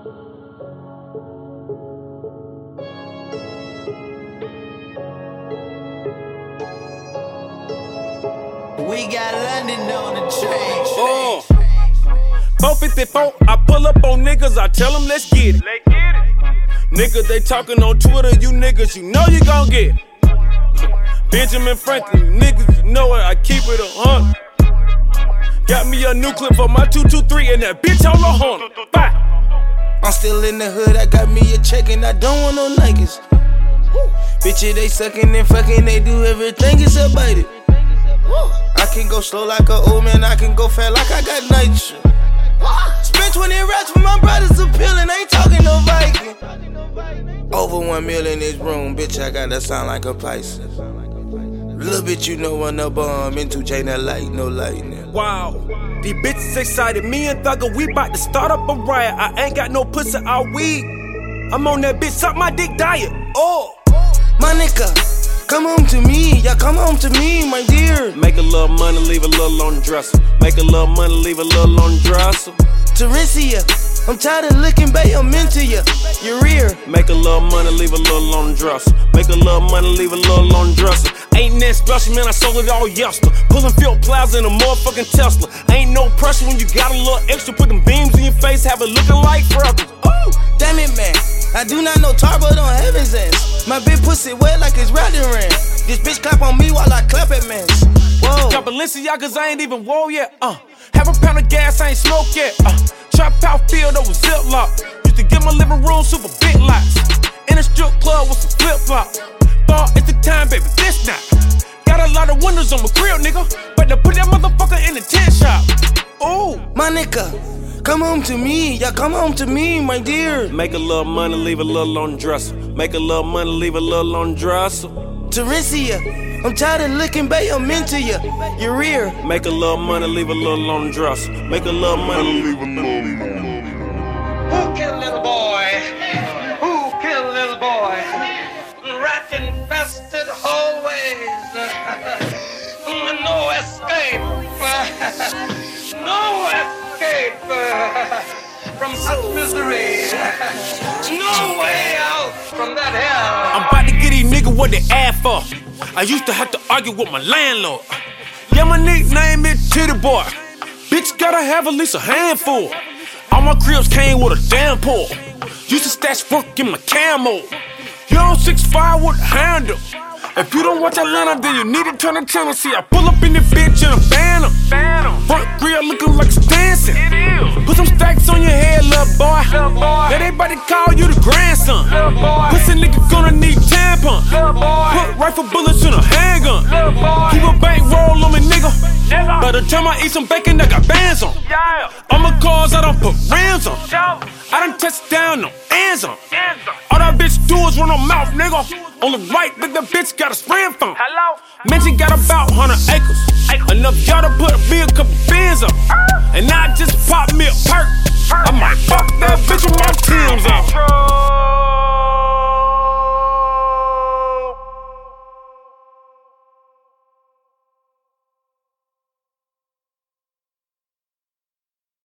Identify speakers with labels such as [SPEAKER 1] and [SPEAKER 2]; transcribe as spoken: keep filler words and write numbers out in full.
[SPEAKER 1] We got London on the train.
[SPEAKER 2] Oh, four fifty-four, I pull up on niggas, I tell them let's get it.
[SPEAKER 3] Let's get it.
[SPEAKER 2] Niggas, they talking on Twitter, you niggas, you know you gon' get it. Benjamin Franklin, you niggas, you know it, I keep it a hundred. Got me a new clip for my two two three and that bitch on the horn. Bye.
[SPEAKER 4] I'm still in the hood, I got me a check and I don't want no niggas. Bitches, they suckin' and fuckin', they do everything except bite it. I can go slow like a old man, I can go fat like I got nitro. Spent twenty racks for my brothers appealing, ain't talking no Viking. Over one mil in this room, bitch, I got that sound like a Pisces. Little bit you know when the bomb into chain that light, no lightning.
[SPEAKER 2] Wow, these bitches excited, me and Thugger, we bout to start up a riot. I ain't got no pussy, all weed. I'm on that bitch, suck my dick diet. Oh,
[SPEAKER 4] my nigga, come home to me, yeah, come home to me, my dear.
[SPEAKER 2] Make a little money, leave a little on the dresser. Make a little money, leave a little on the dresser.
[SPEAKER 4] Teresia, I'm tired of looking, babe, I'm into ya, your rear.
[SPEAKER 2] Make a little money, leave a little on the dresser. Make a little money, leave a little on the dresser. Ain't that special, man, I sold it all yesterday. Pullin' Field Plaza in a motherfucking Tesla. Ain't no pressure when you got a little extra. Put them beams in your face, have it looking like freckles.
[SPEAKER 4] Oh, damn it, man, I do not know tar, but on heaven's ends. My big pussy wet like it's riding ran. This bitch clap on me while I clap at men. Whoa.
[SPEAKER 2] Got Balenciagas, I ain't even whoa yet. Uh, have a pound of gas, I ain't smoke yet. Uh, trap out field over Ziploc. Used to get my living room super big lots. In a strip club with some flip flops. Ball, it's the time, baby, this not. Got a lot of windows on my grill, nigga. But to put that motherfucker in the tent shop. Ooh,
[SPEAKER 4] my nigga, come home to me, yeah, come home to me, my dear.
[SPEAKER 2] Make a little money, leave a little on the dresser. Make a little money, leave a little on the dresser.
[SPEAKER 4] Teresia, I'm tired of looking, babe, I'm into ya, your rear.
[SPEAKER 2] Make a little money, leave a little on the dresser. Make a little money, leave a little.
[SPEAKER 3] Who killed little boy? Who killed little boy? Rat infested hallways. No escape. No escape from such misery. No way out from that hell.
[SPEAKER 2] I'm about to get these niggas what they ask for. I used to have to argue with my landlord. Yeah, my nickname is Titty Boy. Bitch gotta have at least a handful. All my cribs came with a damn pull. Used to stash work in my camo. You on six five with a handle. If you don't watch Atlanta, then you need to turn the channel. See, I pull up in this bitch in a phantom. Front grill looking like it's dancing. Put some stacks on your head, little boy. Let everybody call you the grandson. Pussy nigga gonna need tampon. Put rifle bullets in a handgun. Keep a bankroll on me, nigga. By the time I eat some bacon, I got bands on. All my cars, I don't put rims on. I done touched down, no hands on. All that bitch do is run her mouth, nigga. On the right, but the bitch got a spraying phone.
[SPEAKER 3] Hello?
[SPEAKER 2] Mention got about one hundred acres. Enough y'all to put me a couple bins up. And now I just pop me a perk. I might fuck that bitch in my